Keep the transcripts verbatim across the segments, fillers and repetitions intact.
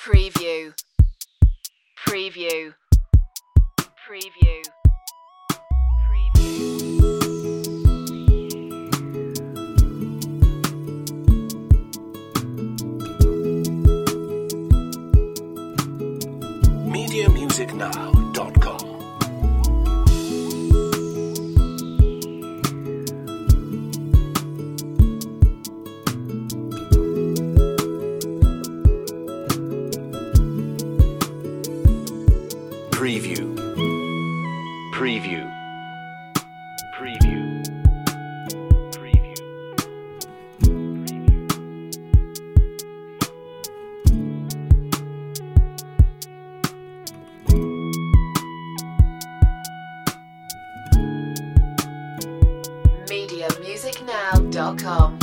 Preview. Preview. Preview. Preview. media music now dot com. Preview. Preview. Preview. Preview. media music now dot com.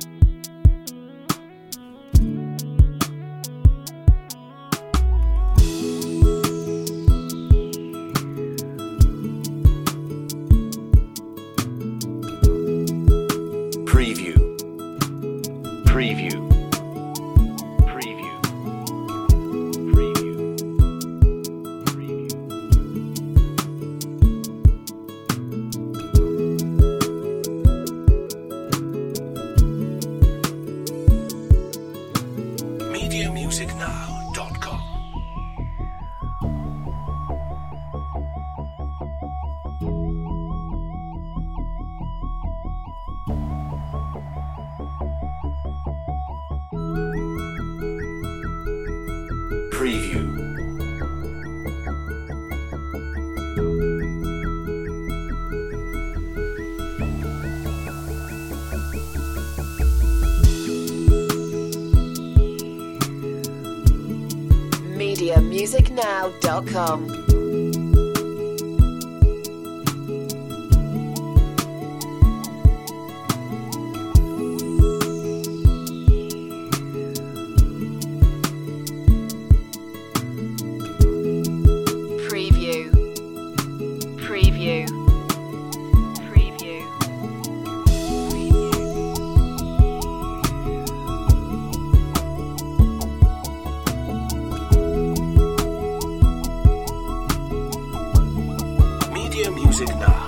Preview. Preview. Preview. Preview. Preview. media music now dot com. Preview. media music now dot com. Preview. Preview. Preview. media music now